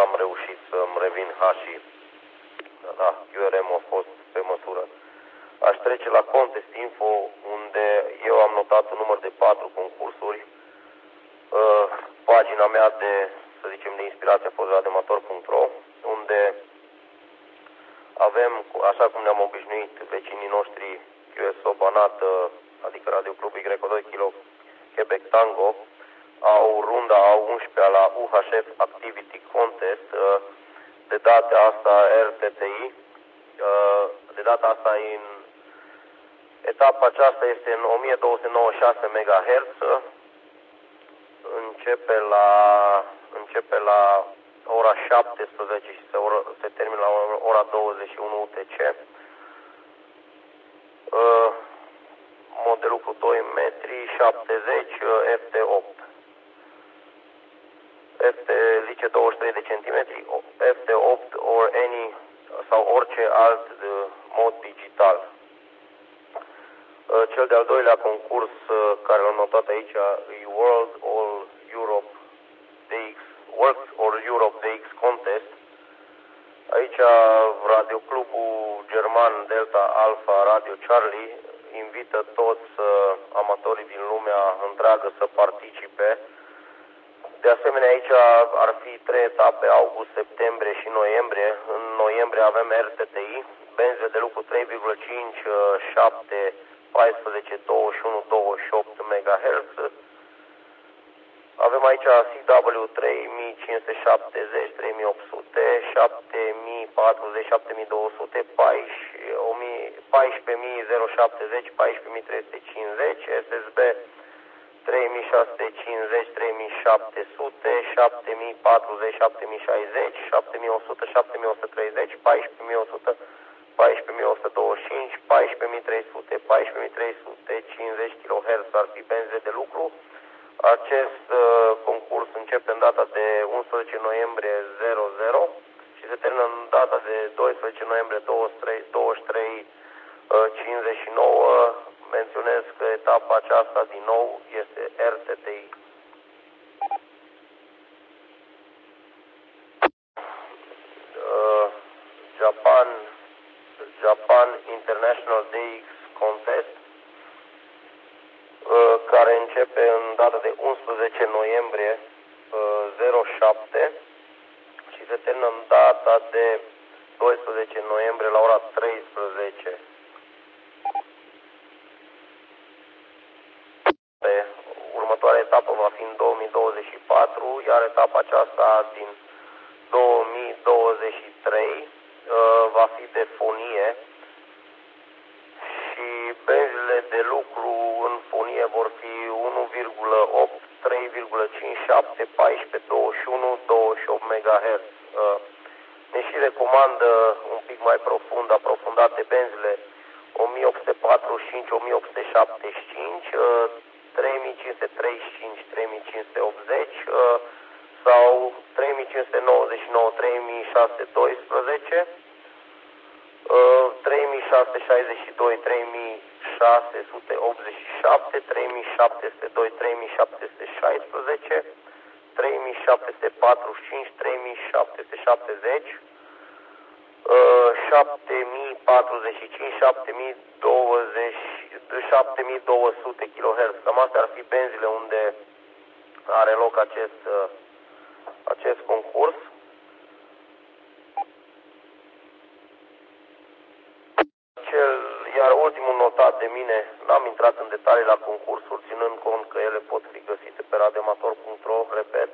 n-am reușit să-mi revin hașii. Da, URM a fost pe măsură. Aș trece la Contest Info, unde eu am notat un număr de 4 concursuri. Pagina mea de, să zicem, de inspirație a fost radioamator.ro, unde avem, așa cum ne-am obișnuit, vecinii noștri QSO Banat, adică Radio Club Y2 Kilo Quebec Tango, au runda a 11-a la UHF Activity Contest, de data asta RTTI, de data asta în etapa aceasta este în 1296 MHz, începe la ora 17 și se termină la ora 21 UTC. Modelul cu 2 metri 70 FT8. FT zice 23 de centimetri, FT8 sau orice alt mod digital. Cel de-al doilea concurs care l-am notat aici e World All Europe DX Works or Europe DX Contest. Aici radioclubul german Delta Alpha Radio Charlie invită toți amatorii din lumea întreagă să participe. De asemenea, aici ar fi 3 etape, august, septembrie și noiembrie. În noiembrie avem RTTI, benze de lucru 3,5, 7, 14, 21, 28 MHz. Avem aici CW 3570, 3800, 7040, 7200, 14070, 14350, SSB 3650, 3700, 7040, 7060, 7100, 7130, 14100, 14125, 14300, 14350 kHz ar fi benze de lucru. Acest concurs începe în data de 11 noiembrie 00 și se termină în data de 12 noiembrie 23:59. Menționez că etapa aceasta din nou este RTTI. Japan International DX Contest, care începe în data de 11 noiembrie 07 și se termină în data de 12 noiembrie la ora 13. Următoarea etapă va fi în 2024, iar etapa aceasta din 2023 va fi de fonie și benzile de lucru în fonie vor fi 1,8, 3,5, 7, 14, 21, 28 MHz. Ne și recomandă un pic mai profund, aprofundate benzile 1845, 1875, 3535, 3580 sau 3599, 3612, 3662, 3687, 3702, 3716, 3745, 3770, 7045, 7200 kHz. Cam astea ar fi benzile unde are loc acest concurs. Iar ultimul notat de mine, n-am intrat în detalii la concursuri, ținând cont că ele pot fi găsite pe radioamator.ro, repet,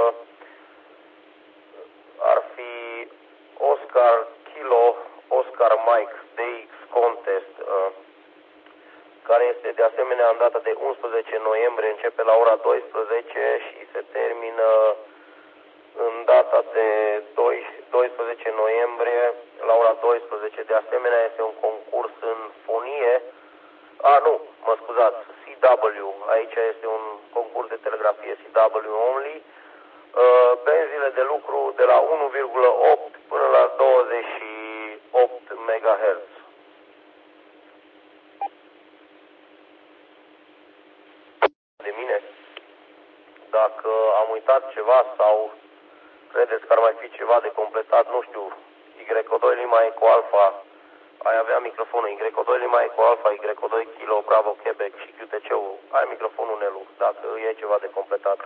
ar fi Oscar Kilo, Oscar Mike DX Contest, care este de asemenea în data de 11 noiembrie, începe la ora 12 și se termină în data de 12 noiembrie la ora 12. De asemenea, este un concurs în fonie. Mă scuzați, CW. Aici este un concurs de telegrafie CW only. Benzile de lucru de la 1,8 până la 28 MHz. De mine, dacă am uitat ceva sau credeți că ar mai fi ceva de completat, nu știu, Y2 Lima Eco Alpha, ai avea microfonul Y2 Lima Eco Alpha, Y2 Kilo Bravo Quebec și QTC-ul, ai microfonul Nelu, dacă e ceva de completat.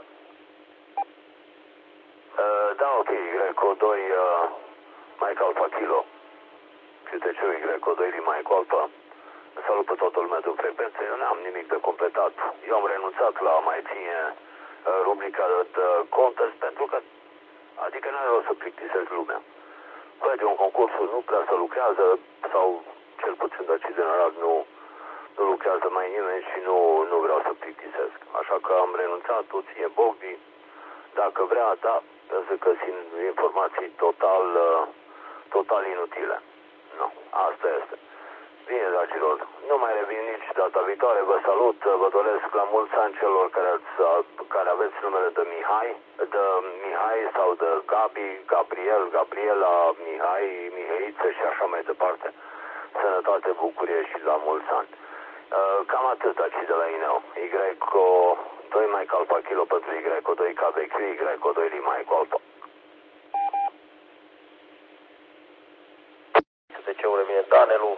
Da, ok, Y2 Mike Alpha Kilo, QTC-ul Y2 Lima Eco Alpha. Salut pe toată lumea de frecvență, eu n-am nimic de completat. Eu am renunțat la a mai ține rubrica de contest pentru că, adică n-are rost să plictisesc lumea. Vede un concursul, nu prea se lucrează sau cel puțin de general nu lucrează mai nimeni și nu vreau să plictisesc. Așa că am renunțat, tu ție Bogdi, dacă vrea, da, să găsim informații total inutile. Nu, asta este. Bine, dragilor, nu mai revin nici data viitoare, vă salut, vă doresc la mulți ani celor care aveți numele de Mihai sau de Gabi, Gabriel, Gabriela, Mihai, Mihăiță și așa mai departe. Sănătate, bucurie și la mulți ani. Cam atât aici de la Ineu. Y2 Mike Alpha Kilo pentru Y2 KBQ, Y2 Lima Eco Alpha. De ce revine Danelu,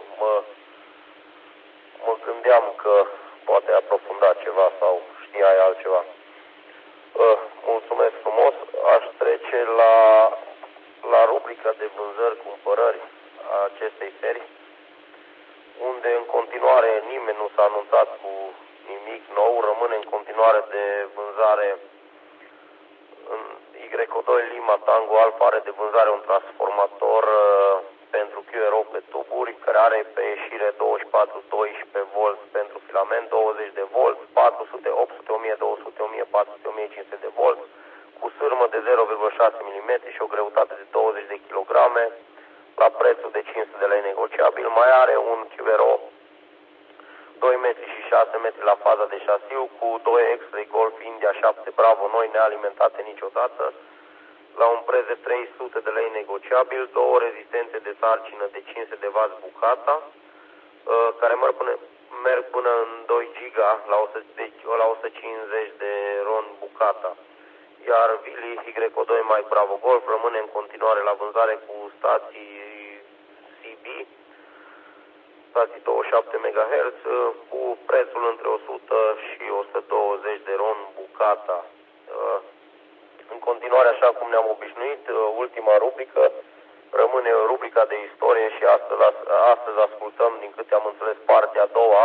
mă gândeam că poate aprofunda ceva sau știai altceva. Mulțumesc frumos. Aș trece la rubrica de vânzări-cumpărări a acestei serii, unde în continuare nimeni nu s-a anunțat cu nimic nou. Rămâne în continuare de vânzare în Y2 Lima Tango Alpha, are de vânzare un transformator pentru QRO pe tuburi, care are pe ieșire 24-12 V pentru filament, 20 de V, 400, 800, 1200, 1400, 1500 de V, cu sârmă de 0,6 mm și o greutate de 20 de kg, la prețul de 500 de lei negociabil. Mai are un QRO 2 metri și 6 metri la faza de șasiu, cu 2 X-Ray Golf India 7 Bravo noi, nealimentate niciodată, la un preț de 300 de lei negociabil, două rezistențe de sarcină de 500 de W bucata, care merg până în 2 giga la 150 de RON bucata. Iar Vili Y2 Mike Bravo Golf rămâne în continuare la vânzare cu stații CB, stații 27 MHz, cu prețul între 100 și 120 de RON bucata. În continuare, așa cum ne-am obișnuit, ultima rubrică rămâne rubrica de istorie și astăzi ascultăm, din câte am înțeles, partea a doua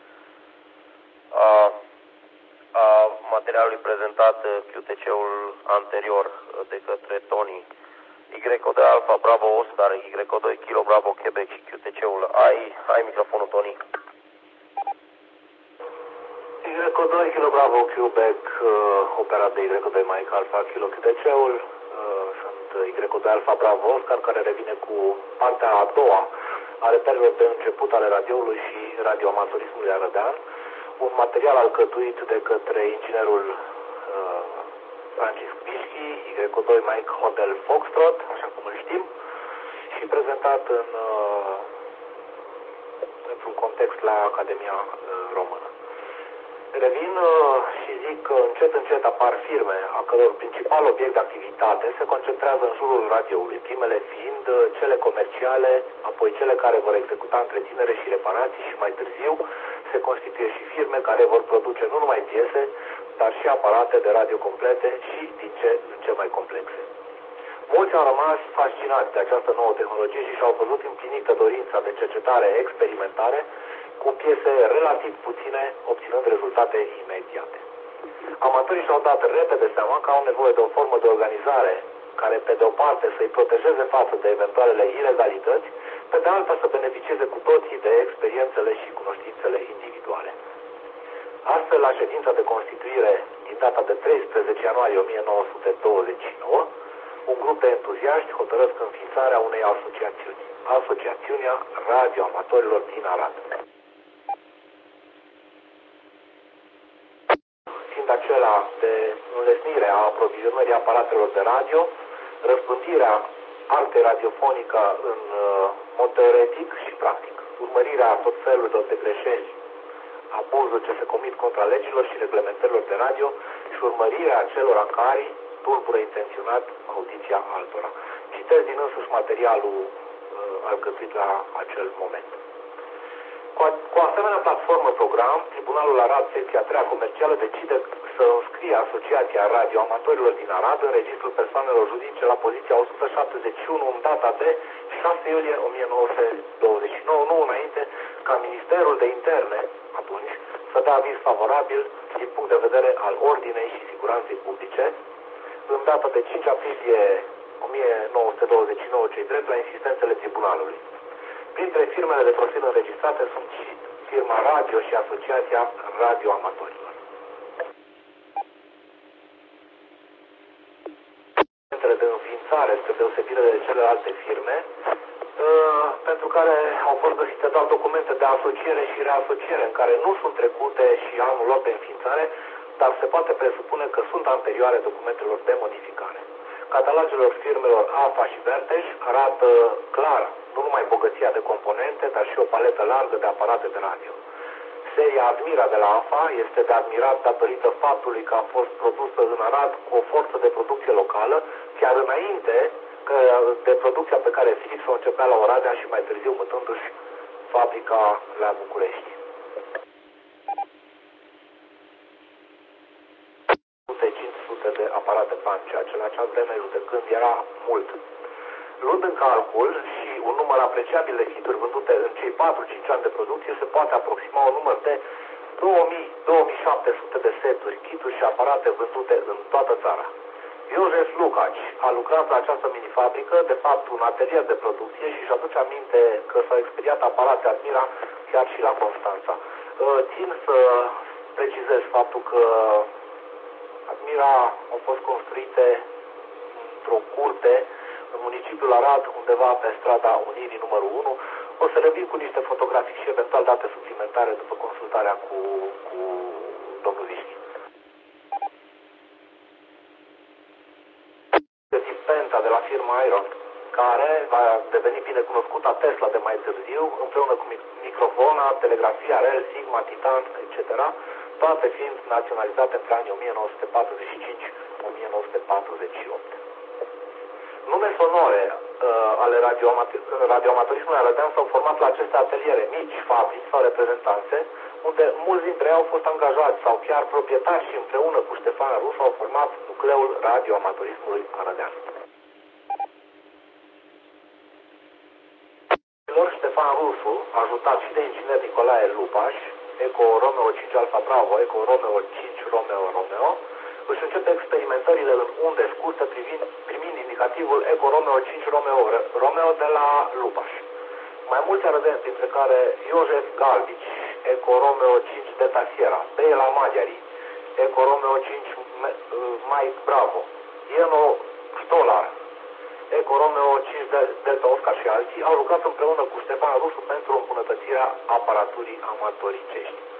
a materialului prezentat QTC-ul anterior de către Tony. Y2 Alpha Bravo Oscar, Y2 Kilo Bravo Quebec și QTC-ul. Ai microfonul, Tony. Y2 Kilo Bravo Quebec, operat de Y2 Mike Alpha Kilo QTC-ul. Sunt Y2 Alpha Bravo Oscar, care revine cu partea a doua a reperelor de început ale radioului și radioamatorismului arădean. Un material alcătuit de către inginerul Francis Pischi, Y2 Mike Hotel Foxtrot, așa cum îl știm, și prezentat într-un context la Academia Română. Revin și zic că încet apar firme a căror principal obiect de activitate se concentrează în jurul radioului, primele fiind cele comerciale, apoi cele care vor executa întreținere și reparații și mai târziu se constituie și firme care vor produce nu numai piese, dar și aparate de radio complete și din ce în ce mai complexe. Mulți au rămas fascinați de această nouă tehnologie și și-au văzut împlinită dorința de cercetare experimentare cu piese relativ puține, obținând rezultate imediate. Amatorii și-au dat repede seama că au nevoie de o formă de organizare care, pe de o parte, să-i protejeze față de eventualele ilegalități, pe de alta să beneficieze cu toții de experiențele și cunoștințele individuale. Astfel, la ședința de constituire din data de 13 ianuarie 1929, un grup de entuziaști hotărăsc înființarea unei asociațiuni, Asociațiunea Radioamatorilor din Arad. Fiind acela de înlesnire a aprovizionării aparatelor de radio, răspândirea artei radiofonică în mod teoretic și practic, urmărirea tot felurilor de greșeli, abuzuri ce se comit contra legilor și reglementărilor de radio și urmărirea celor care tulbură intenționat audiția altora. Citez din însuși materialul alcătuit la acel moment. Cu asemenea platformă program, Tribunalul Arad, secția 3 comercială, decide să înscrie Asociația Radioamatorilor din Arad în registrul persoanelor juridice la poziția 171 în data de 6 iulie 1929, nu înainte ca Ministerul de Interne, atunci, să dea aviz favorabil din punct de vedere al ordinei și siguranței publice, în data de 5 aprilie 1929, cei drept la insistențele tribunalului. Printre firmele de profil înregistrate sunt și firma Radio și Asociația Radioamatorilor. De înființare, spre deosebire de celelalte firme, pentru care au fost găsite doar documente de asociere și reasociere, în care nu sunt trecute și anul lor de înființare, dar se poate presupune că sunt anterioare documentelor de modificare. Catalogelor firmelor AFA și Verteș arată clar nu numai bogăția de componente, dar și o paletă largă de aparate de radio. Seria Admira de la AFA este de admirat datorită faptului că a fost produsă în Arad cu o forță de producție locală, chiar înainte de producția pe care Philips o începea la Oradea și mai târziu mutându-și fabrica la București. 500 de aparate Pancea, acea vreme judecând era mult. Luând în calcul și un număr apreciabil de hituri vândute în cei 4-5 ani de producție, se poate aproxima un număr de 2700 de seturi, kituri și aparate vândute în toată țara. Iosef Lucaci a lucrat la această minifabrică, de fapt un atelier de producție, și își aduce aminte că s-au expediat aparate Admira chiar și la Constanța. Țin să precizez faptul că Admira au fost construite într-o curte în municipiul Arad, undeva pe strada Unirii numărul 1. O să revin cu niște fotografii și eventual date suplimentare după consultarea cu domnul Vișchi. Penta de la firma Iron, care va deveni bine cunoscută Tesla de mai târziu, împreună cu microfona, telegrafia, Rel, Sigma, Titan, etc., toate fiind naționalizate între anii 1945-1948. Nume sonore ale radioamatorismului arădean s-au format la aceste ateliere, mici fabrici sau reprezentanțe, unde mulți dintre ei au fost angajați sau chiar proprietari și împreună cu Ștefan Rusu au format nucleul radioamatorismului arădean. Ștefan Rusu, ajutat și de inginer Nicolae Lupaș, Eco Romeo 5 Alfa Bravo, Eco Romeo 5 Romeo Romeo, își începe experimentările în unde scurte primind indicativul Eco Romeo 5 Romeo Romeo de la Lupaș. Mai mulți arădenți, dintre care Iosef Galbici, Eco Romeo 5 Delta Sierra, Bela Maghiari, Eco Romeo 5 Mike Bravo, Ieno Stolar, Eco Romeo 5 Delta Oscar și alții au lucrat împreună cu Ștefan Rusu pentru îmbunătățirea aparaturii amatoricești.